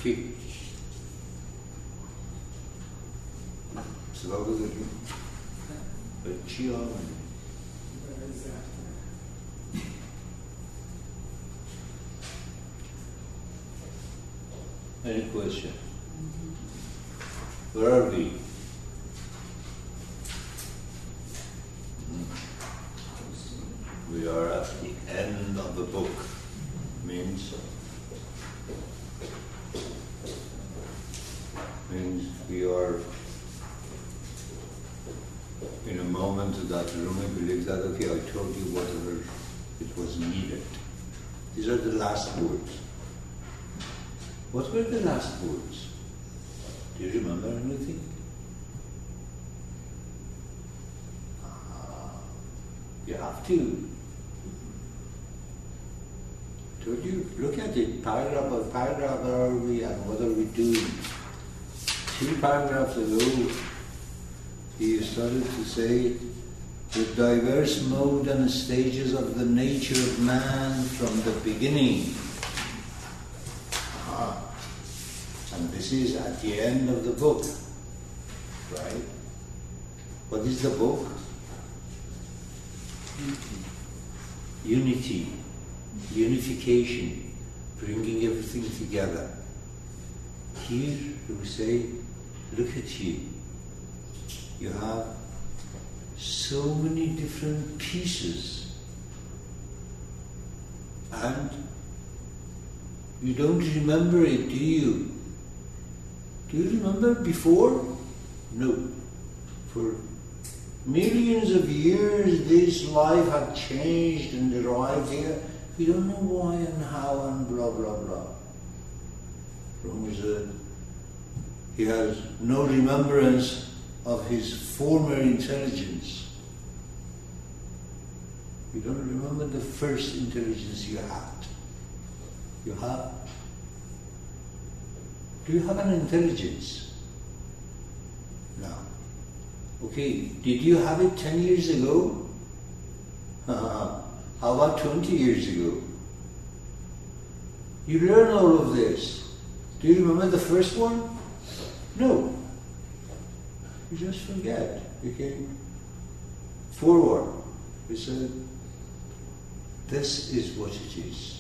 Okay. Selalu begitu. Kecil. Any question? Where are we? We are at the end of the book. Means we are in a moment that Rumi believes that, okay, I told you whatever it was needed. These are the last words. What were the last words? Do you remember anything? You have to. Told you, look at it, paragraph by paragraph, where are we and what are we doing? 2 paragraphs ago, he started to say the diverse mode and stages of the nature of man from the beginning. And this is at the end of the book, right? What is the book? Unity, unification, bringing everything together. Here we say, look at you. You have so many different pieces and you don't remember it, do you? Do you remember before? No. For millions of years this life had changed and arrived here. We don't know why and how and blah blah blah. Rumi said he has no remembrance of his former intelligence. You don't remember the first intelligence you had. You have? Do you have an intelligence? No. Okay, did you have it 10 years ago? How about 20 years ago? You learn all of this. Do you remember the first one? No. You just forget. You came forward. You said, this is what it is.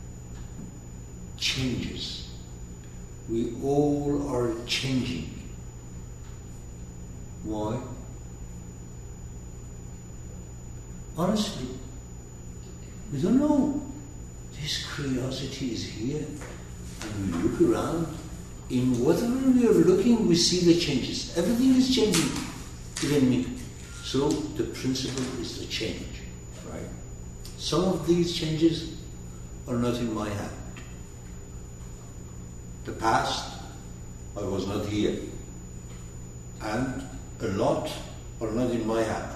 Changes. We all are changing. Why? Honestly, we don't know. This curiosity is here, and we look around. In whatever we are looking, we see the changes. Everything is changing, even me. So the principle is the change, right? Some of these changes are not in my hand. The past, I was not here. And a lot are not in my hand.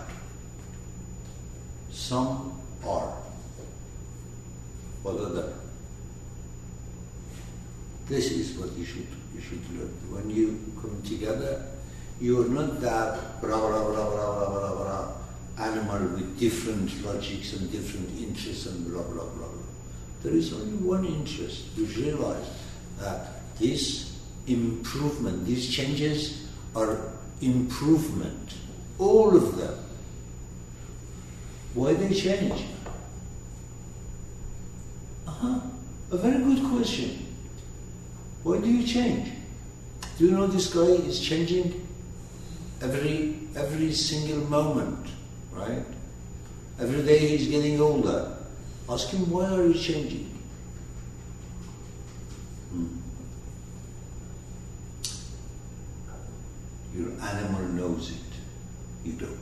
Some are. What are they? This is what you should learn. When you come together, you are not that blah, blah, blah, blah, blah, blah, blah, animal with different logics and different interests and blah, blah, blah, blah. There is only one interest. You realize that this improvement, these changes are improvement. All of them. Why they change? A very good question. Why do you change? Do you know this guy is changing every single moment, right? Every day he's getting older. Ask him, why are you changing? Your animal knows it. You don't.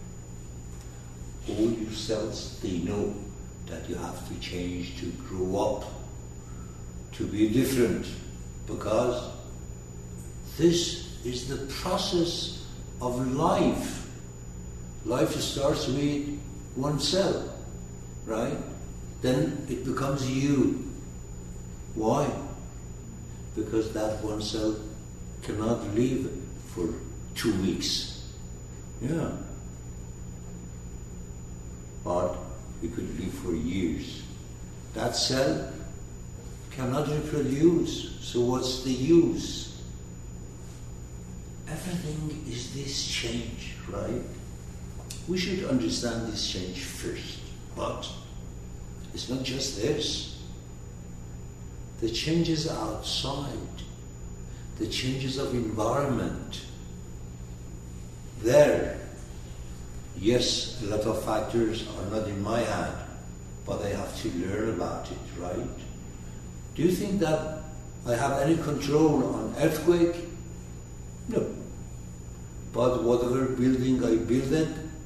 All your cells, they know that you have to change to grow up, to be different, because this is the process of life. Life starts with one cell, right? Then it becomes you. Why? Because that one cell cannot live for 2 weeks. Yeah. But we could live for years. That cell cannot reproduce, so what's the use? Everything is this change, right? We should understand this change first, but it's not just this. The changes outside, the changes of environment, there, yes, a lot of factors are not in my hand, but I have to learn about it, right? Do you think that I have any control on earthquake? No. But whatever building I built,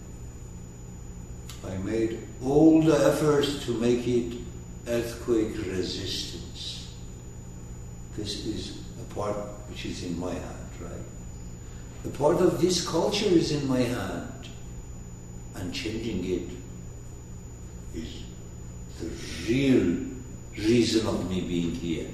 I made all the efforts to make it earthquake resistance. This is a part which is in my hand, right? A part of this culture is in my hand, and changing it is the real reason of me being here.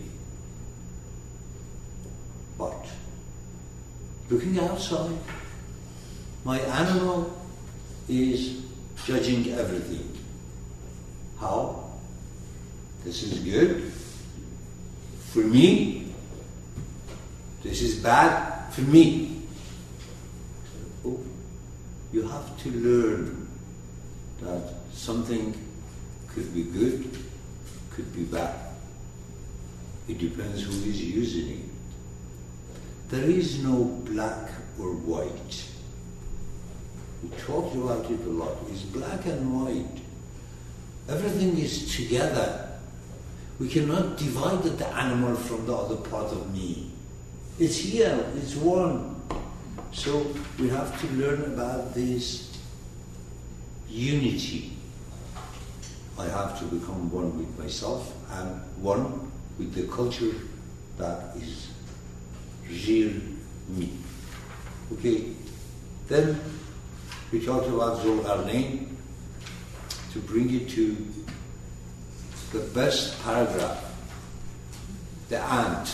But looking outside, my animal is judging everything. How? This is good for me. This is bad for me. Oh, you have to learn that something could be good, could be bad. It depends who is using it. There is no black or white. We talked about it a lot. It's black and white. Everything is together. We cannot divide the animal from the other part of me. It's here, it's one. So we have to learn about this unity. I have to become one with myself and one with the culture that is real me. Okay, then we talked about Zulqarnain to bring it to the best paragraph, the ant.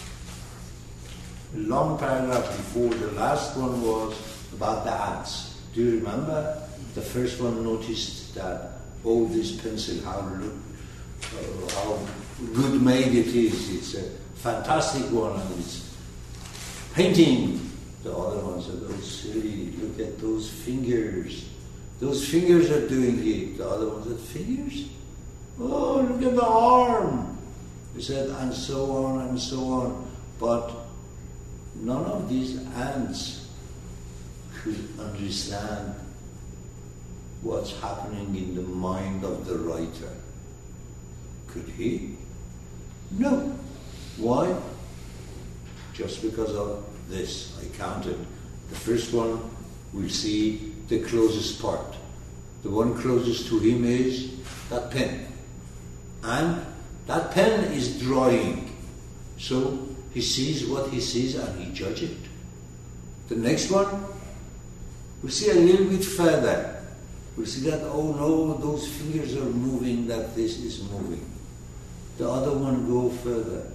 A long paragraph before the last one was about the ants. Do you remember? The first one noticed that, oh, this pencil, how good made it is. It's a fantastic one, and it's painting. The other one said, oh, silly, look at those fingers. Those fingers are doing it. The other one said, fingers? Oh, look at the arm. He said, and so on and so on. But none of these ants could understand what's happening in the mind of the writer. Could he? No. Why? Just because of this. I counted. The first one, we'll see the closest part. The one closest to him is that pen. And that pen is drawing. So he sees what he sees and he judges it. The next one, we'll see a little bit further. We'll see that, oh no, those fingers are moving, that this is moving. The other one go further.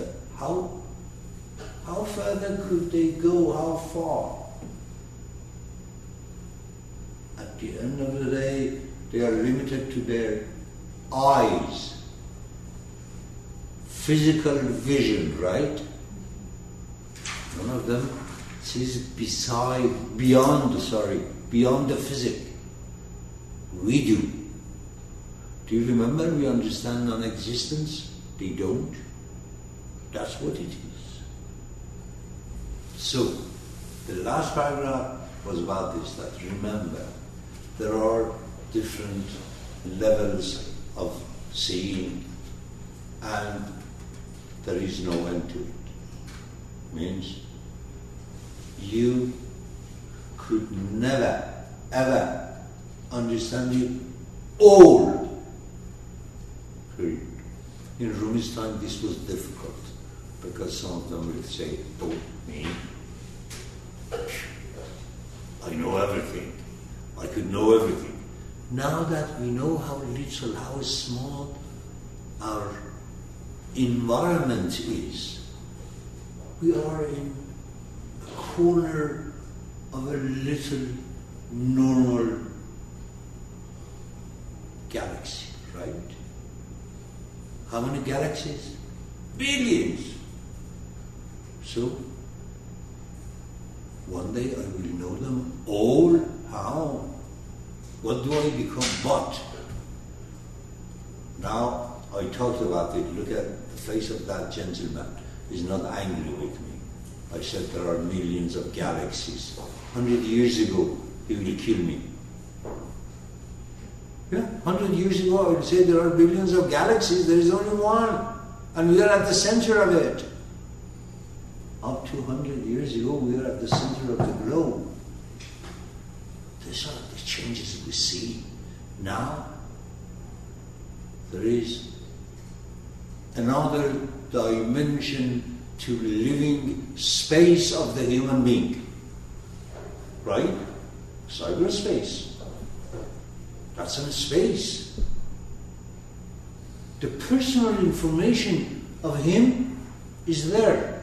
How further could they go? How far? At the end of the day, they are limited to their eyes. Physical vision, right? None of them sees beyond the physic. We do. Do you remember we understand non-existence? They don't. That's what it is. So, the last paragraph was about this, that remember, there are different levels of seeing and there is no end to it. Means you could never, ever understand it all. Period. In Rumi's time this was difficult because some of them would say, oh, me? I know everything. I could know everything. Now that we know how little, how small our environment is, we are in a corner of a little normal galaxy, right? How many galaxies? Billions. So, one day I will know them all. How? What do I become? But now I talked about it. Look at the face of that gentleman. He's not angry with me. I said there are millions of galaxies. 100 years ago, he will kill me. Yeah, 100 years ago, I would say there are billions of galaxies. There is only one, and we are at the center of it. Up to 100 years ago, we are at the center of the globe. These are the changes we see. Now, there is another dimension to living space of the human being. Right? Cyberspace. That's in space. The personal information of him is there.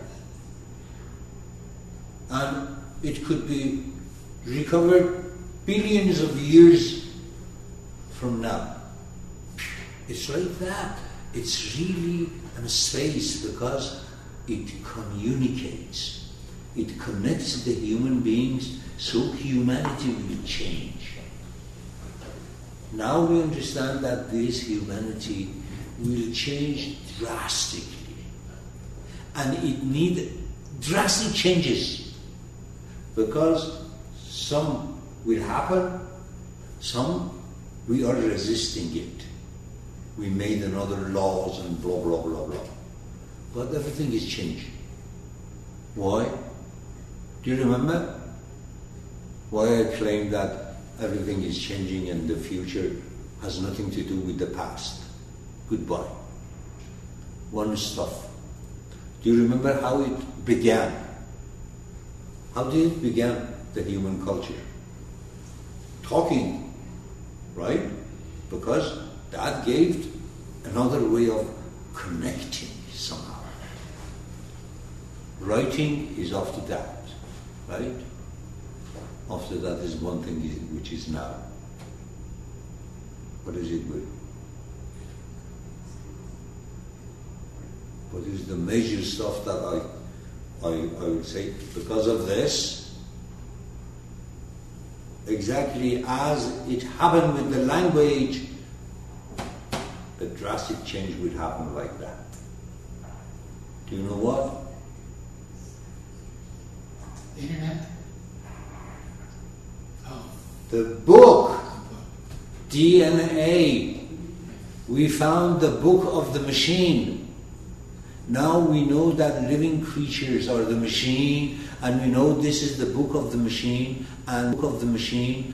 And it could be recovered billions of years from now. It's like that. It's really in space because it communicates. It connects the human beings so humanity will change. Now we understand that this humanity will change drastically. And it needs drastic changes. Because some will happen, some we are resisting it. We made another laws and blah, blah, blah, blah. But everything is changing. Why? Do you remember? Why I claim that everything is changing and the future has nothing to do with the past. Goodbye. One stuff. Do you remember how it began? How did it begin, the human culture? Talking, right? Because that gave another way of connecting somehow. Writing is after that, right? After that is one thing which is now. What is it with? What is the major stuff that I would say? Because of this, exactly as it happened with the language, the drastic change would happen like that. Do you know what? Internet? Oh. The book, DNA. We found the book of the machine. Now we know that living creatures are the machine, and we know this is the book of the machine, and book of the machine,